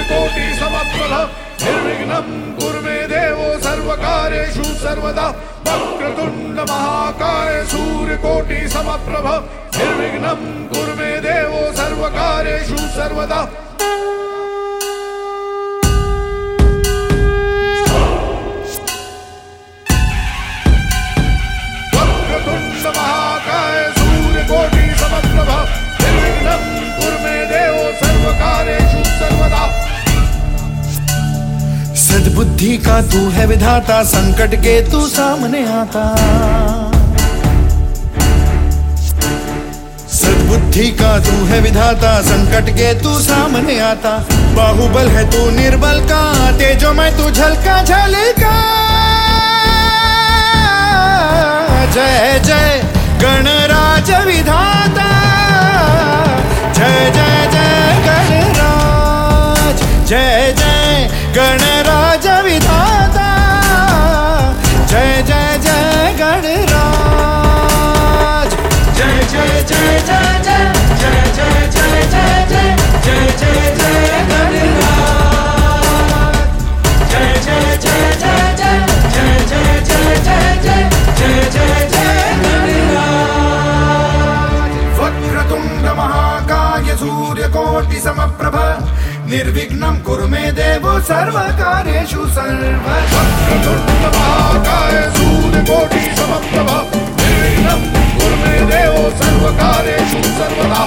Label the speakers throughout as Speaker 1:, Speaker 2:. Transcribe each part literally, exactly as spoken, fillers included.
Speaker 1: सूर्यकोटि समप्रभ निर्विघ्नं कुरु मे देवो सर्वकार्येषु सर्वदा वक्रतुण्ड महाकाय सूर्यकोटि समप्रभ निर्विघ्नं कुरु मे देवो सर्वकार्येषु सर्वदा वक्रतुण्ड महाकाय सूर्यकोटि समप्रभ निर्विघ्नं कुरु मे देवो सर्वकार्येषु सर्वदा।
Speaker 2: सद्बुद्धि का तू है विधाता, संकट के तू सामने आता। सद्बुद्धि का तू है विधाता, संकट के तू सामने आता। बाहुबल है तू निर्बल का, तेजो में तू झलका झलका। जय जय गणराज विधाता, जय जय जय गणराज, जय जय गणराज विधाता, जय जय जय गणराज, जय जय जय जय जय जय जय जय जय जय जय जय गणराज, जय जय जय जय जय जय जय जय जय जय जय जय गणराज। वक्रतुण्ड महाकाय सूर्यकोटि समप्रभ निर्विघ्नं कुरु मे देवो सर्वकार्येषु सर्वदा।
Speaker 1: वक्रतुण्ड महाकाय सूर्यकोटि समप्रभ निर्विघ्नं कुरु मे देवो सर्वकार्येषु सर्वदा।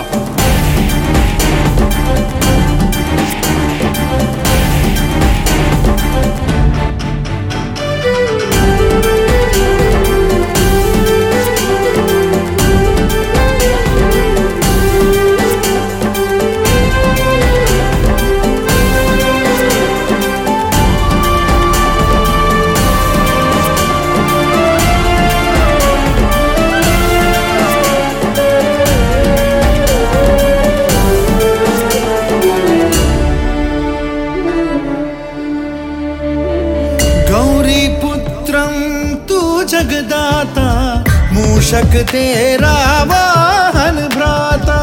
Speaker 2: जगदाता मूषक तेरा वाहन भ्राता।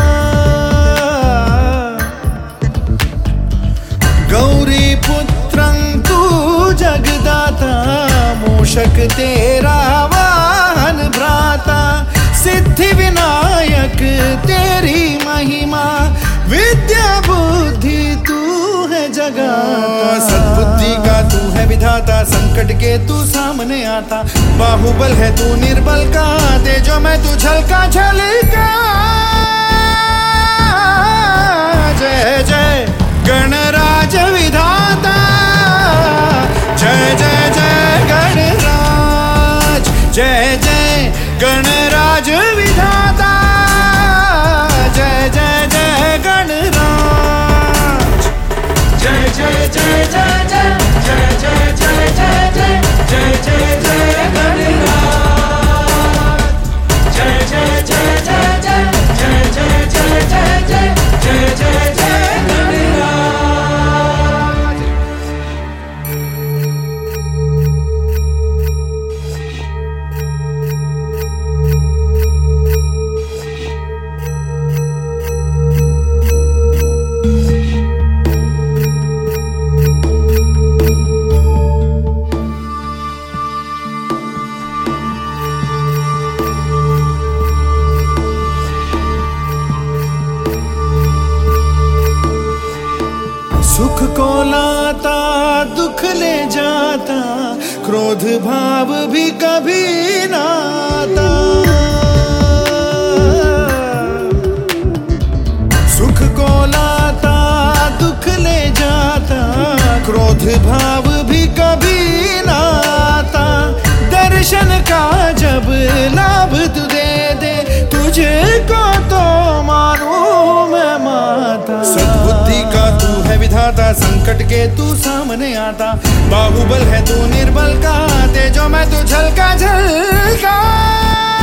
Speaker 2: गौरी पुत्रं तू जगदाता, मूषक तेरा वाहन भ्राता। सिद्धि विनायक तेरी महिमा, विद्या बुद्धि तू है जगाता। सद्बुद्धि का तू है विधाता, संकट के तू सामने आता। बाहुबल है तू निर्बल का, तेजो में तू झलका झलका। जय जय गणराज विधाता, जय जय जय गणराज, जय जय गणराज विधाता, जय जय जय गणराज, जय जय जय जय जय जय जय जय जय जय जय जय गणराज, जय जय जय जय जय जय जय जय जय जय जय जय गणराज। सुख को लाता दुख ले जाता, क्रोध भाव भी कभी ना आता। सुख को लाता दुख ले जाता, क्रोध भाव भी कभी ना आता। दर्शन का जब लाभ तू दे दे, तुझको तो मानूं मैं माता। सद्बुद्धि का तू है विधाता, संकट के तू सामने आता। बाहुबल है तू निर्बल का, तेजो में तू झलका झलका।